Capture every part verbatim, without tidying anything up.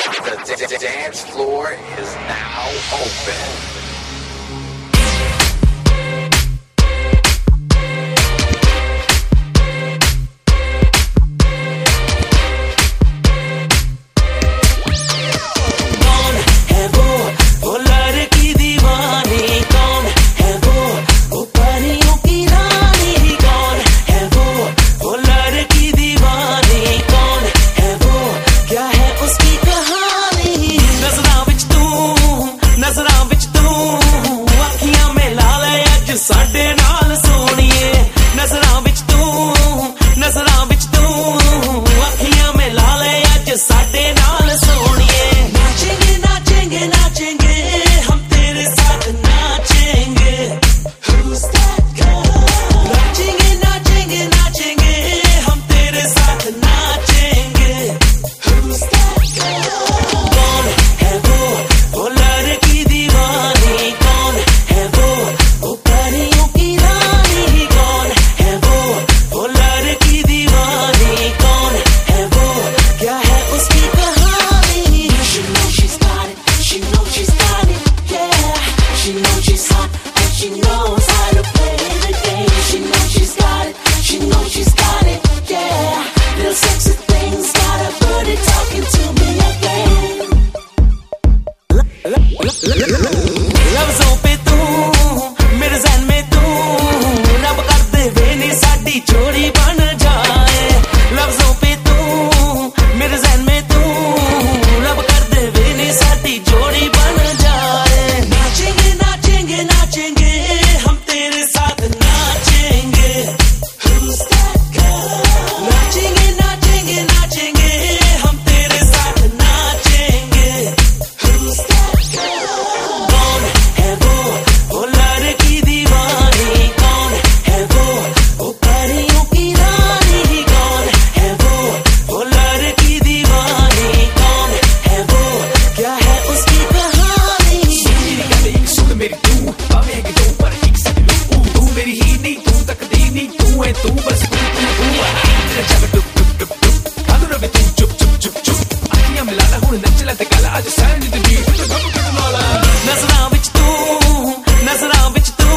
The dance floor is now open. ਸਾਡੇ ਨਾਲ ਸੋਣੀਏ ਨਜ਼ਰਾਂ ਵਿੱਚ ਤੂੰ ਨਜ਼ਰਾਂ ਵਿੱਚ ਤੂੰ ਅੱਖੀਆਂ ਮਿਲਾ ਲੈ ਅੱਜ ਸਾਡੇ ਨਾਲ ਸੋਣੀਏ ਨਾਚेंगे नाचेंगे नाचेंगे हम तेरे साथ नाचेंगे who's that girl नाचेंगे नाचेंगे नाचेंगे हम तेरे साथ नाचेंगे who's that girl कौन है वो वो लड़की दीवानी कौन है वो वो परियों की रानी कौन है वो वो लड़की दीवानी कौन है वो क्या है उसकी कहानी she knows she's got it she knows she's got it yeah she knows she's hot and she knows how to play the game she knows she's got it she knows she's got it yeah little sexy things got a booty talking to me again लफ्ज़ों पे तू मेरे ज़हन में तू रब कर दे वे नी साडी जोड़ी बन जाए लफ्ज़ों पे तू मेरे ज़हन में तू रब कर दे वे नी साडी जोड़ी बन जाए नाचेंगे नाचेंगे नाचेंगे हम तेरे साथ नाचेंगे who's that girl नाचेंगे नाचेंगे नाचेंगे हम तेरे साथ नाचेंगे who's that girl कौन है वो वो लड़की दीवानी कौन है वो वो परियों की रानी कौन है वो वो लड़की दीवानी कौन है वो क्या है उसकी कहानी मेरी गले सुन मेरी तू बावे के दो पर एक सक लू तू मेरी ही नहीं तू तकदी नहीं तू है तू बस तू तू तेरा जब टुक टुक टुक टुक आदू रवे तू चुप चुप चुप चुप अखियां मिला ला हुन नच ला ते गला आज सैंड दी बीट तो गम कर माला नजरां विच तू नजरां विच तू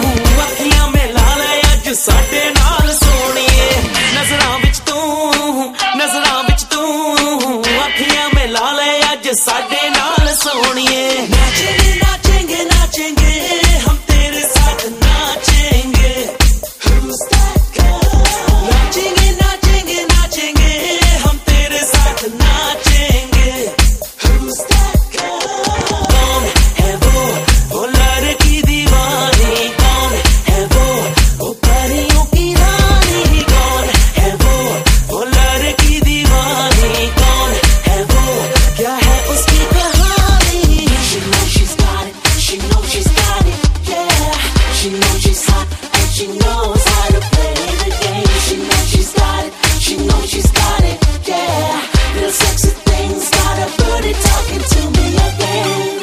ਅੱਖੀਆਂ ਮਿਲਾ ਲੈ ਅੱਜ ਸਾਡੇ ਨਾਲ ਸੋਣੀਏ ਨਜ਼ਰਾਂ ਵਿੱਚ ਤੂੰ ਨਜ਼ਰਾਂ ਵਿੱਚ ਤੂੰ ਅੱਖੀਆਂ ਮਿਲਾ ਲੈ ਅੱਜ ਸਾਡੇ ਨਾਲ ਸੋਣੀਏ नाचेंगे नाचेंगे नाचेंगे हम तेरे साथ नाचेंगे who's that girl नाचेंगे नाचेंगे नाचेंगे हम तेरे साथ नाचेंगे who's that girl कौन है वो वो लड़की दीवानी कौन है वो वो परियों की रानी कौन है वो वो लड़की दीवानी कौन है वो क्या है उसकी कहानी she knows she's got it she knows she's got it yeah she knows she's hot and she knows how to play the game she knows she's got it she knows she's got it yeah little sexy things got a booty talking to me again